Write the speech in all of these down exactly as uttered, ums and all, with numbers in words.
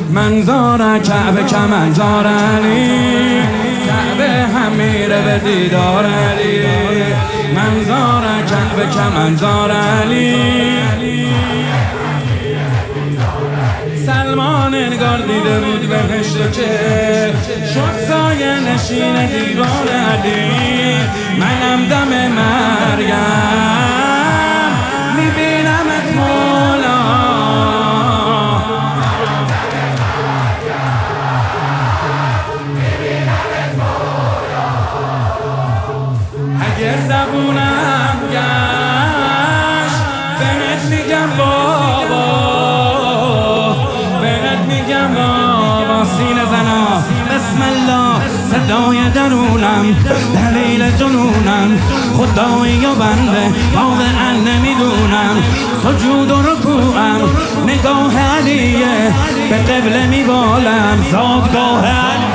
منظار کعبه کمنظار علی، کعبه هم میره به دیدار علی، منظار کعبه کمنظار علی. سلمان انگار دیده بود بهشت که شد سایه نشین دیوار علی. منم دم مرگم میبینمت مولا، اگه زبونم گشت بهت میگم بابا، بهت میگم بابا. سینه زنا بسم الله صدای درونم، دلیل جنونم خدایی و بنده واقعا نمیدونم. سجود و رکوعم نگاه علیه، به قبله میبالم زادگاه علی.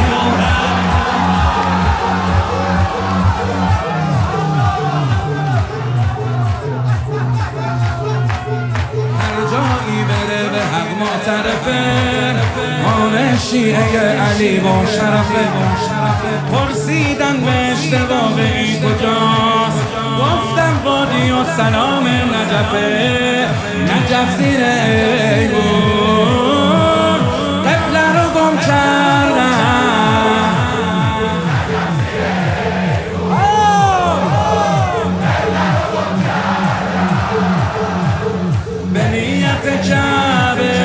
معترفه آن شیعه علی با شرفه، پرسیدن به اشتباه این کجاست، گفتم وادی و سلام نجفه. نجف زیر ایوون قبله رو گم کردم، به نیت کعبه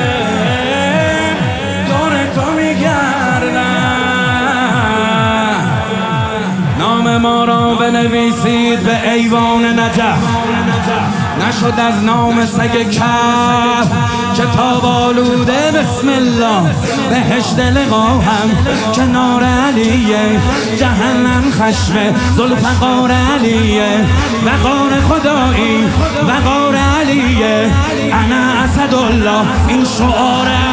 ما را بنویسید به ایوان نجف، نشد از نام سگ کف کتاب آلوده. بسم الله بهشت لقاهم کنار علیه، جهنم خشم ذوالفقار علیه، وقار خدایی وقار علیه. انا اسدالله این شعار